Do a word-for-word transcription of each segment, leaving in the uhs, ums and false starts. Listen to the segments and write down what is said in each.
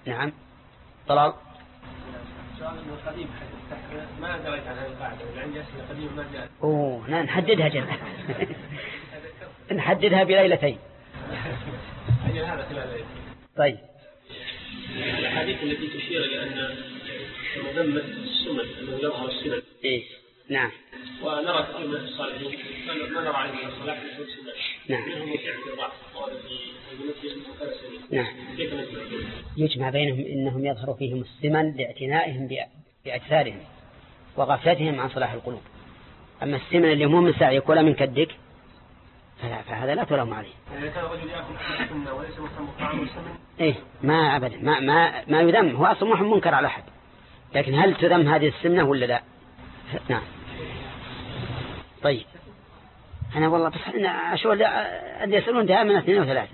نعم طلال. سؤال القديم ما دريت عن هذه القاعدة، عندي أسئلة قديمة ما جاءت. أوه نحددها جل نحددها بليلتين. أجل هذا خلال ليلة. طيب. الحديث التي تشير إلى أن مذمة السنن أنه يظهر السنن. إيه نعم. ونرى كثير من الصالحين ما نرى عليه الصلاح في السنن. نعم. منهم يشعر في الضعف في نعم. كيف نجمع بينهم؟ يجمع بينهم إنهم يظهر فيهم السمن لاعتنائهم بأجسادهم وغفلتهم عن صلاح القلوب. أما السمن اللي مو من سعيك ولا من كدك فهذا لا تلوم عليه. يعني كان الرجل يأكل السنة وليس مهتم بالطعام والسمن؟ إيه ما أبدا ما ما ما يذم، هو أصلا مو منكر على أحد، لكن هل تذم هذه السمنة ولا لا؟ نعم. طيب أنا والله بس أنا أشوف اللي يسألون دائما اثنين وثلاثة.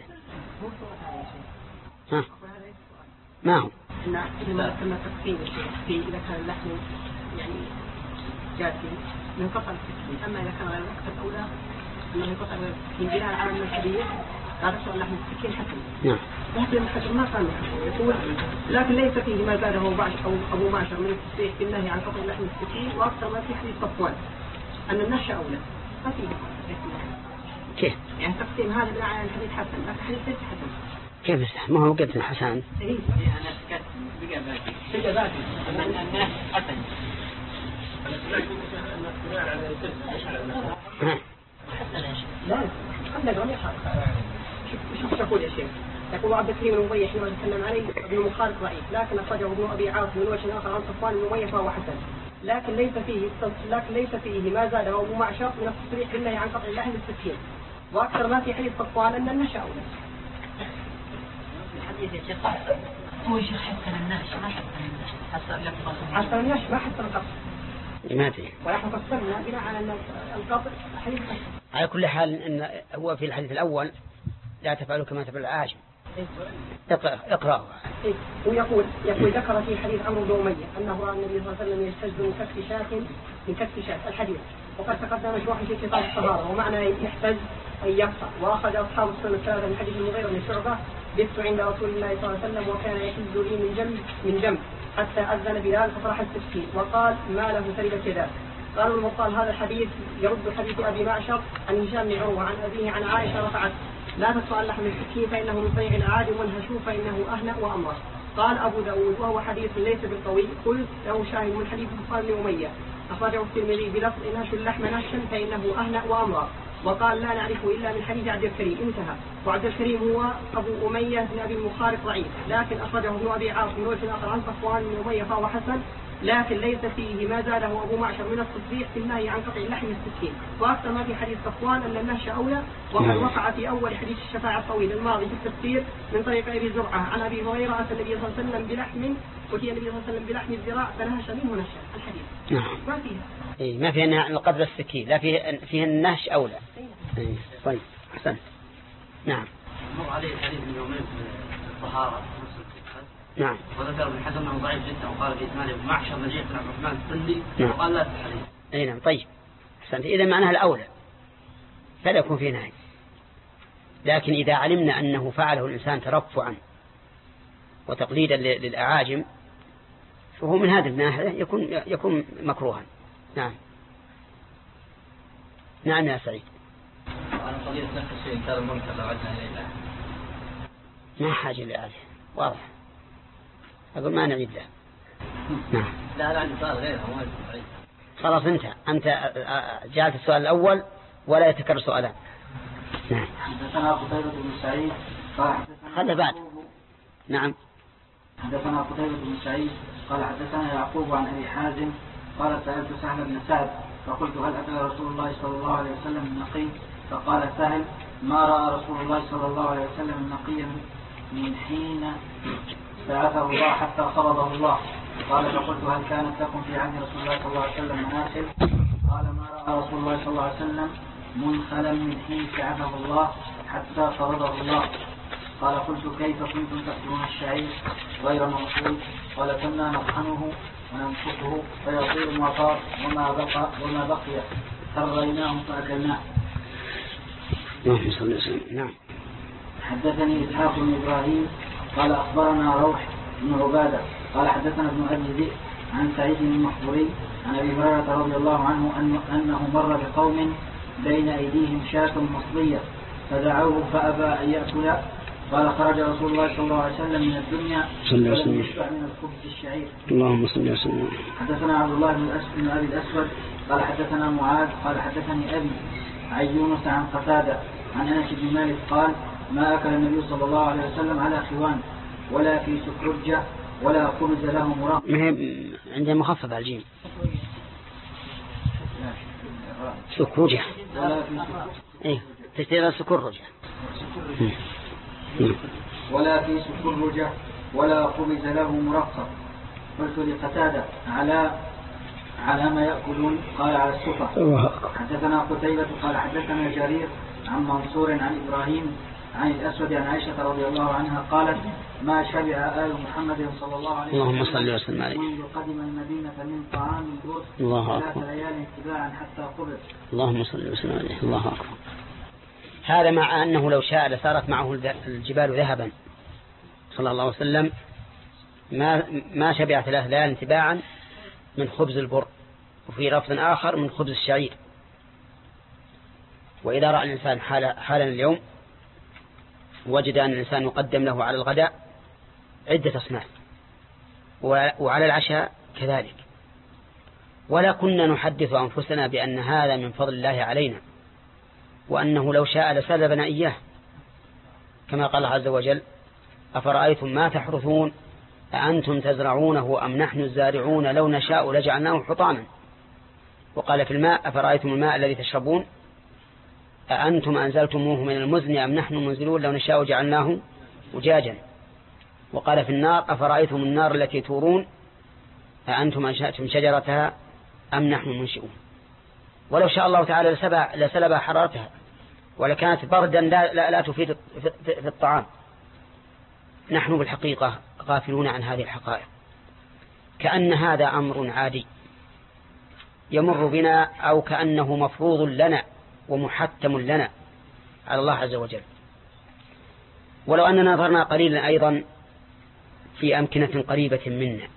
ها ما هو؟ إن إذا كنا تقسيم في إذا كان اللحم يعني جافي ينقطع التسكين، أما إذا كان غير مكتب أو لا أنه ينقطع التسكين بناء على أن الحديث لا تشعر اللحم التسكين حسن. نعم. لكن الحجر ما كان يقول لكن ليس فيه ما زاده أبو معشر من التصريح بالنهي عن قطع اللحم التسكين، وأكثر ما في حديث صفوان أن النهش أولى ما فيه. كيف؟ يعني تقسيم هذا بناء على الحديث حسن، لكن الحديث ليس حسن. كيف ما هو قلت حسن؟ إيه أنا سكت بقى باقي بقى باقي أن النهش حسن. أنا سمعت أن بناء على التسكين مش على النهش. لا قد نقول يا شوف شوف تقول يا شيخ. يقول عبد الكريم المضيح حينما تكلم عليه ابن مخالف ضعيف، لكن أخرجه ابن أبي عاصم من وجه آخر عن صفوان المضيح فهو حسن، لكن ليس فيه لكن ليس فيه ما زاده أبو معشر من التصريح بالنهي عن قطع اللحم التسكين، وأكثر ما في حديث صفوان أن النهش أولى. الحديث يا شيخ هو شيخ حسن النهش ما حسن النهش حسن لفظ حسن النهش ما حسن القطع. لماذا؟ ونحن قسمنا بناء على أن القطع حديث حسن. على كل حال إن هو في الحديث الأول لا تفعلوا كما تفعل العاجم. اقرأ اقرأه. إيه؟ ويقول يقول ذكر في حديث عمرو بن أمية أنه رأى النبي صلى الله عليه وسلم يحتج من كف شاة من كف شاة الحديث، وقد تقدم مشروحا في كتاب الطهارة، ومعنى يحتج أن يقطع. وأخذ أصحاب السنة الثلاثة من حديث المغيرة بن شعبة بت عند رسول الله صلى الله عليه وسلم وكان يحز لي من جنب من جنب حتى أذن بلال فطرح التسكين وقال ما له سرد كذا. قالوا المقال هذا الحديث يرد حديث أبي معشر عن هشام بن عروة عن أبيه عن عائشة رفعت لا تقطع اللحم السكين فإنه من صنيع الأعاجم والهشوم فإنه أهنأ وأمر. قال أبو داود وهو حديث ليس بالقوي، قلت له شاهد من حديث صفوان بن أمية أخرجه الترمذي بلفظ إن هش اللحم نهشا فإنه أهنأ وأمر، وقال لا نعرفه إلا من حديث عبد الكريم انتهى. وعبد الكريم هو أبو أمية بن أبي المخارق ضعيف، لكن أخرجه ابن أبي عاصم من وجه آخر عن صفوان بن أمية فهو حسن، لكن ليس فيه ما زاده أبو معشر من التصريح في النهي عن قطع اللحم السكين، وأكثر ما في حديث صفوان أن النهش أولى، وقد وقع في أول حديث الشفاعة الطويل الماضي في التفسير من طريق أبي زرعة عن أبي هريرة أتى النبي صلى الله عليه وسلم بلحم أتي النبي صلى الله عليه وسلم بلحم الذراع فنهش منه نهشا الحديث. نعم. ما فيها. إيه ما فيها القدر السكين، لا فيه فيه النهش أولى. إيه طيب أحسن. نعم. مر عليه الحديث من يومين في الطهارة. نعم. وذكر ابن حزم انه ضعيف جدا وقال في اسناده معشر بن عبد الرحمن السندي وقال لا تحديث. اي نعم. طيب احسنت. اذا معناها الاولى فلا يكون فيه نهي، لكن اذا علمنا انه فعله الانسان ترفعا وتقليدا للاعاجم فهو من هذه الناحيه يكون يكون مكروها. نعم. نعم يا سعيد. انا قضيه نفس الشيء كان المنكر لو عدنا اليه ما حاجه لهذا واضح. أقول ما نعيد له. نعم. لا لا عندي سؤال غيره ما يصير. خلاص انت أنت جعلت السؤال الأول ولا يتكرر سؤالان. نعم. حدثنا قتيبة بن سعيد قال هذا بعد. نعم. حدثنا قتيبة بن سعيد قال حدثنا يعقوب عن أبي حازم قال سألت سهل بن سعد فقلت هل أكل رسول الله صلى الله عليه وسلم النقي؟ فقال سهل ما رأى رسول الله صلى الله عليه وسلم النقي من حين بعثه الله حتى قبضه الله. قال فقلت هل كانت لكم في عهد رسول الله صلى الله عليه وسلم مناسك؟ قال ما رأى رسول الله صلى الله عليه وسلم منخلا من حين بعثه الله حتى قبضه الله. قال قلت كيف كنتم تأكلون الشعير غير موصول؟ قال كنا نطحنه وننفخه فيطير ما طار وما بقى وما بقي سريناه فأكلناه. نعم. حدثني إسحاق بن إبراهيم قال أخبرنا روح بن عبادة قال حدثنا ابن أبي ذئب عن سعيد المحبوري عن أبي هريرة رضي الله عنه أنه مر بقوم بين أيديهم شاة مصلية فدعوه فأبى أن يأكل. قال خرج رسول الله صلى الله عليه وسلم من الدنيا ولم يشبع من الخبز الشعير. اللهم صل وسلم. حدثنا عبد الله بن أبي الأسود قال حدثنا معاذ قال حدثني أبي عن يونس عن قتادة عن أنس بن مالك قال ما أكل النبي صلى الله عليه وسلم على خوان ولا في سكرجة ولا خبز له مرق. عندها مخفف على الجيم. سكرجة ولا في سكرجة. إيه تشتري سكرجة. ولا في سكرجة ولا خبز له مرقب. قلت لقتادة على على ما يأكلون قال على السفر. حدثنا قتيبة قال حدثنا جرير عن منصور عن إبراهيم عن الأسود عن عائشة رضي الله عنها قالت ما شبع آل محمد صلى الله عليه وسلم اللهم صل وسلم عليه منذ قدم المدينة من طعام البرد الله ثلاث أكبر ليال اتباعا حتى قبض. اللهم صل وسلم عليه الله أكبر. هذا مع أنه لو شاء لصارت معه الجبال ذهبا صلى الله عليه وسلم ما ما شبع ثلاث ليال تباعا من خبز البر وفي لفظ آخر من خبز الشعير. وإذا رأى الإنسان حال حالا اليوم وجد أن الإنسان يقدم له على الغداء عدة أصناف وعلى العشاء كذلك ولا كنا نحدث أنفسنا بأن هذا من فضل الله علينا وأنه لو شاء لسلبنا إياه كما قال عز وجل أفرأيتم ما تحرثون أأنتم تزرعونه أم نحن الزارعون لو نشاء لجعلناه حطاما. وقال في الماء أفرأيتم الماء الذي تشربون أأنتم أنزلتموه من المزن أم نحن منزلون لو نشاء جعلناه أجاجا. وقال في النار أفرأيتم النار التي تورون أأنتم أنشأتم شجرتها أم نحن منشئون. ولو شاء الله تعالى لسلب, لسلب حرارتها ولكانت بردا لا, لا, لا تفيد في الطعام. نحن بالحقيقة غافلون عن هذه الحقائق كأن هذا أمر عادي يمر بنا أو كأنه مفروض لنا ومحتم لنا على الله عز وجل. ولو أننا نظرنا قليلا أيضا في أمكنة قريبة منا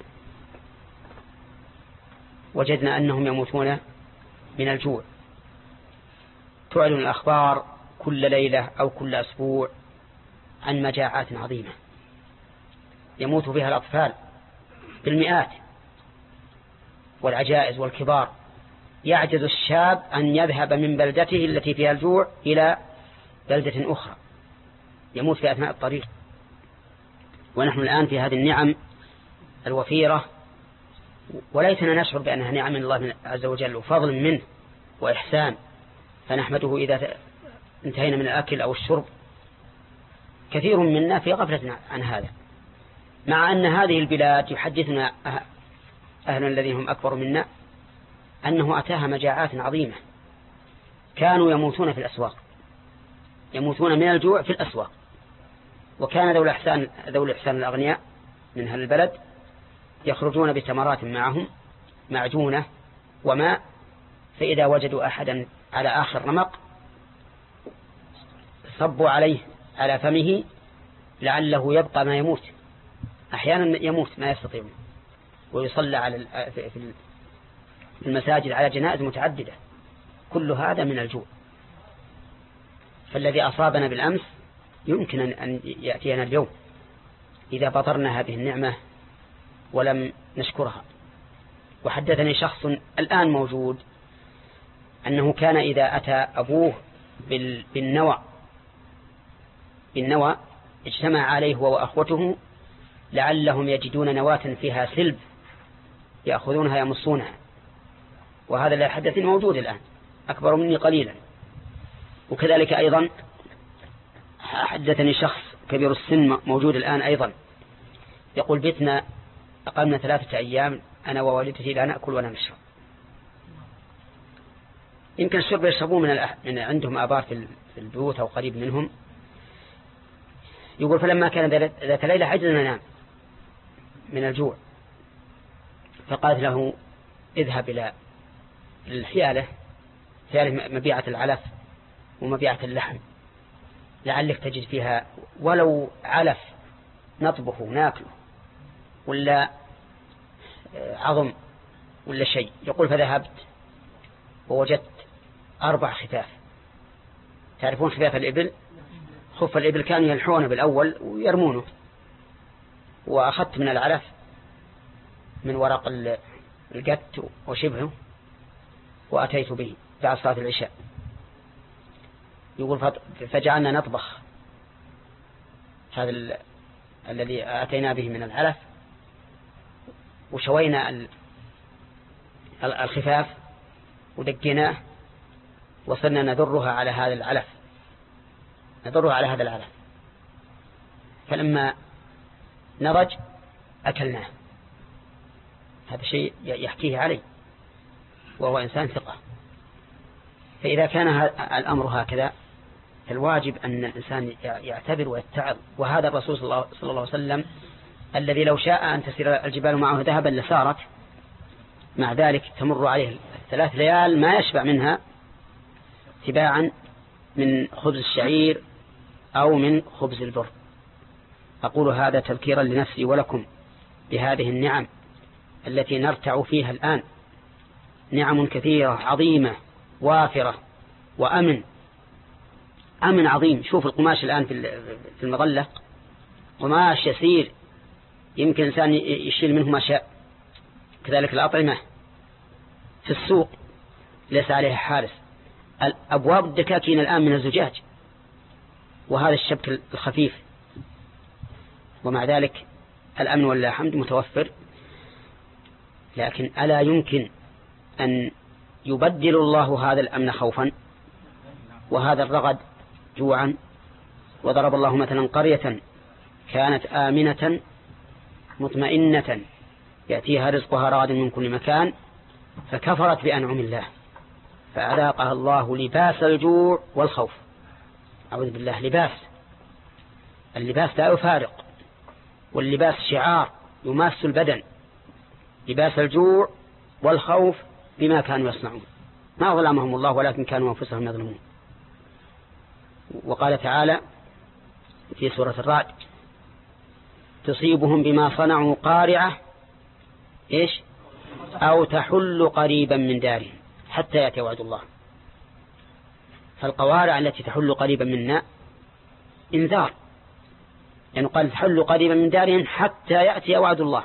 وجدنا أنهم يموتون من الجوع. تعلن الأخبار كل ليلة أو كل أسبوع عن مجاعات عظيمة يموت فيها الأطفال بالمئات والعجائز والكبار. يعجز الشاب أن يذهب من بلدته التي فيها الجوع إلى بلدة أخرى يموت في أثناء الطريق. ونحن الآن في هذه النعم الوفيرة وليسنا نشعر بأنها نعم من الله عز وجل وفضل منه وإحسان فنحمده إذا انتهينا من الأكل أو الشرب. كثير منا في غفلة عن هذا مع أن هذه البلاد يحدثنا أهل الذين هم أكبر منا أنه أتاها مجاعات عظيمة كانوا يموتون في الأسواق يموتون من الجوع في الأسواق. وكان ذو الإحسان ذو الإحسان الأغنياء من أهل البلد يخرجون بتمرات معهم معجونة وماء فإذا وجدوا أحدا على آخر رمق صبوا عليه على فمه لعله يبقى ما يموت. أحيانا يموت ما يستطيعون ويصلى على في المساجد على جنائز متعددة. كل هذا من الجوع. فالذي أصابنا بالأمس يمكن أن يأتينا اليوم إذا بطرنا هذه النعمة ولم نشكرها. وحدثني شخص الآن موجود أنه كان إذا أتى أبوه بالنوى بالنوى اجتمع عليه هو وأخوته لعلهم يجدون نواة فيها سلب يأخذونها يمصونها. وهذا لا يحدثني موجود الآن أكبر مني قليلا. وكذلك أيضا حدثني شخص كبير السن موجود الآن أيضا يقول بيتنا أقمنا ثلاثة أيام أنا ووالدتي لا نأكل ولا نشرب. يمكن الشرب يشربون من, الأح... من عندهم آبار في البيوت أو قريب منهم. يقول فلما كان ذات ليلة عجزنا ننام من الجوع فقالت له اذهب إلى الحيالة حيالة مبيعة العلف ومبيعة اللحم لعلك تجد فيها ولو علف نطبخه ناكله. ولا عظم ولا شيء، يقول فذهبت ووجدت أربع خفاف. تعرفون خفاف الإبل؟ خف الإبل كانوا يلحونه بالأول ويرمونه، وأخذت من العلف من ورق القت وشبهه وأتيت به بعد صلاة العشاء. يقول فجعلنا نطبخ هذا ال... الذي أتينا به من العلف، وشوينا ال... الخفاف ودقناه، وصلنا نذرها على هذا العلف نذرها على هذا العلف فلما نضج أكلناه. هذا شيء يحكيه علي وهو إنسان ثقة. فإذا كان الأمر هكذا فالواجب أن الإنسان يعتبر ويتعظ. وهذا الرسول صلى الله عليه وسلم الذي لو شاء أن تسير الجبال معه ذهبا لسارت، مع ذلك تمر عليه ثلاث ليال ما يشبع منها تباعا من خبز الشعير أو من خبز البر. أقول هذا تذكيرا لنفسي ولكم بهذه النعم التي نرتع فيها الآن، نعم كثيرة عظيمة وافرة وأمن أمن عظيم. شوف القماش الآن في المظلة قماش يسير يمكن إنسان يشيل منه ما شاء. كذلك الأطعمة في السوق ليس عليها حارس. أبواب الدكاكين الآن من الزجاج وهذا الشبك الخفيف، ومع ذلك الأمن والله الحمد متوفر. لكن ألا يمكن أن يبدل الله هذا الأمن خوفا وهذا الرغد جوعا؟ وضرب الله مثلا قرية كانت آمنة مطمئنة يأتيها رزقها رغدا من كل مكان فكفرت بأنعم الله فأذاقها الله لباس الجوع والخوف. أعوذ بالله. لباس، اللباس لا يفارق، واللباس شعار يماس البدن. لباس الجوع والخوف بما كانوا يصنعون، ما ظلمهم الله ولكن كانوا أنفسهم يظلمون. وقال تعالى في سورة الرعد تصيبهم بما صنعوا قارعة إيش أو تحل قريبا من دارهم حتى يأتي وعد الله. فالقوارع التي تحل قريبا منا انذار، يعني قال تحل قريبا من دارهم حتى يأتي وعد الله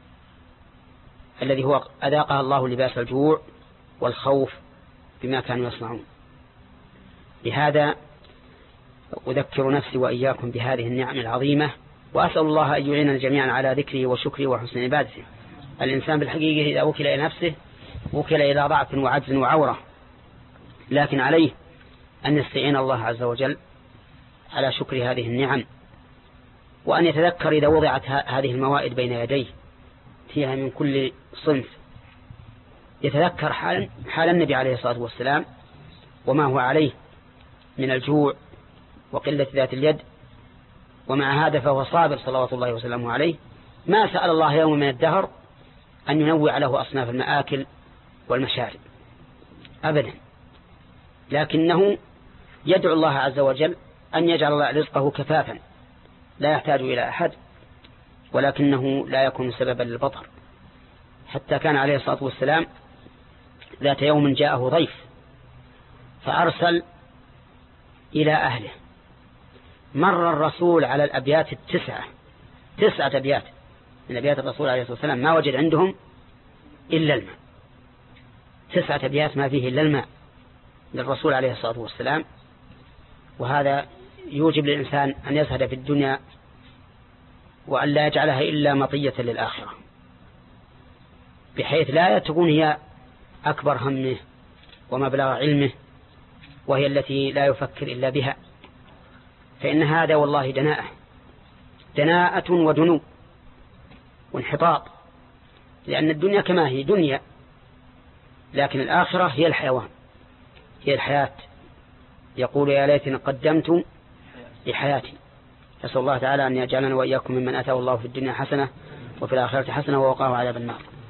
الذي هو أذاقها الله لباس الجوع والخوف بما كانوا يصنعون. لهذا أذكر نفسي وإياكم بهذه النعم العظيمة، وأسأل الله أن يعيننا جميعا على ذكره وشكره وحسن عبادته. الإنسان بالحقيقة إذا وكل إلى نفسه وكل إلى ضعف وعجز وعورة، لكن عليه أن يستعين الله عز وجل على شكر هذه النعم، وأن يتذكر إذا وضعت هذه الموائد بين يديه فيها من كل صنف، يتذكر حال, حال النبي عليه الصلاة والسلام وما هو عليه من الجوع وقلة ذات اليد، ومع هذا فهو صابر صلوات الله وسلامه عليه. ما سأل الله يوم من الدهر أن ينوع له أصناف المآكل والمشارب أبدا، لكنه يدعو الله عز وجل أن يجعل رزقه كفافا لا يحتاج إلى أحد، ولكنه لا يكون سببا للبطر. حتى كان عليه الصلاة والسلام ذات يوم جاءه ضيف فأرسل إلى أهله. مر الرسول على الأبيات التسعة تسعة أبيات من أبيات الرسول عليه الصلاة والسلام ما وجد عندهم إلا الماء. تسعة أبيات ما فيه إلا الماء للرسول عليه الصلاة والسلام. وهذا يوجب للإنسان أن يزهد في الدنيا وأن لا يجعلها إلا مطية للآخرة، بحيث لا تكون هي أكبر همه ومبلغ علمه وهي التي لا يفكر إلا بها. فإن هذا والله دناءة دناءة ودنو وانحطاط، لأن الدنيا كما هي دنيا، لكن الآخرة هي الحيوان هي الحياة. يقول يا ليتني قدمت لحياتي. أسأل الله تعالى أن يجعلنا وإياكم ممن أتاه الله في الدنيا حسنة وفي الآخرة حسنة ووقاه عذاب النار.